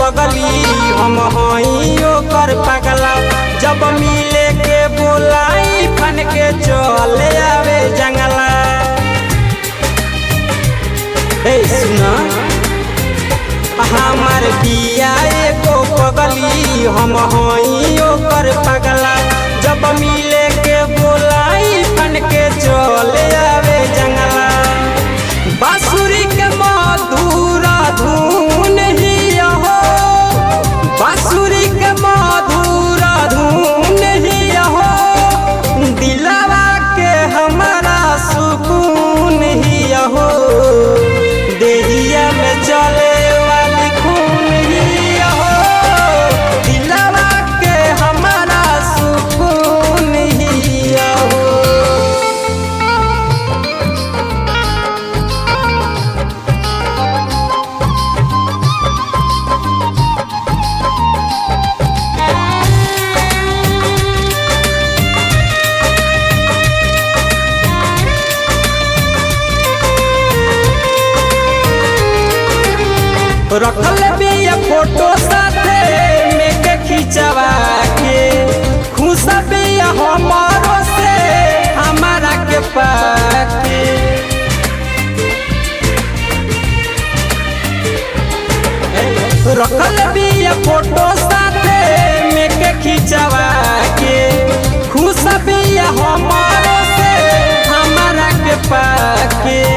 पगली हम हई ओकर पगला। जब मिले के बोलाई फन के चले आवे जंगला। सुना हमार बिया एको पगली हम हई ओकर पगला। जब मिले के बोलाई फन के चले आवे जंगला। बांसुरी के मधुर धुन ही हो, बांसुरी के मधुर धुन ही हो, दिलवा के हमारा सुकून ही हो। देहिया में चले वाली खून ही हो, दिलवा के हमारा सुकून ही हो। रखल बिया फोटो साथे में के खिंचवा के, खुश बिया हमारो से हमारा के पाके। रखल बिया फोटो साथे में के खिंचवा के, खुश बिया हमारो से हमारा के पाके।